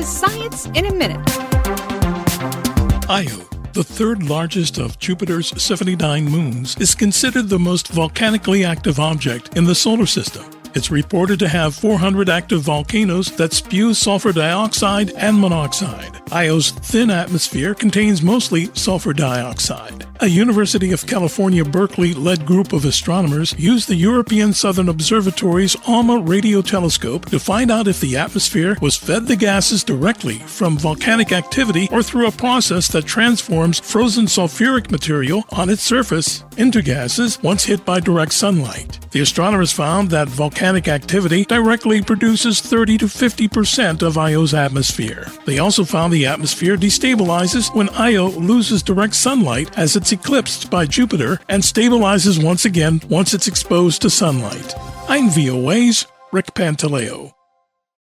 is Science in a Minute. Io, the third largest of Jupiter's 79 moons, is considered the most volcanically active object in the solar system. It's reported to have 400 active volcanoes that spew sulfur dioxide and monoxide. Io's thin atmosphere contains mostly sulfur dioxide. A University of California, Berkeley-led group of astronomers used the European Southern Observatory's ALMA radio telescope to find out if the atmosphere was fed the gases directly from volcanic activity or through a process that transforms frozen sulfuric material on its surface into gases once hit by direct sunlight. The astronomers found that volcanic activity directly produces 30 to 50% of Io's atmosphere. They also found the atmosphere destabilizes when Io loses direct sunlight as it's eclipsed by Jupiter and stabilizes once again once it's exposed to sunlight. I'm VOA's Rick Pantaleo.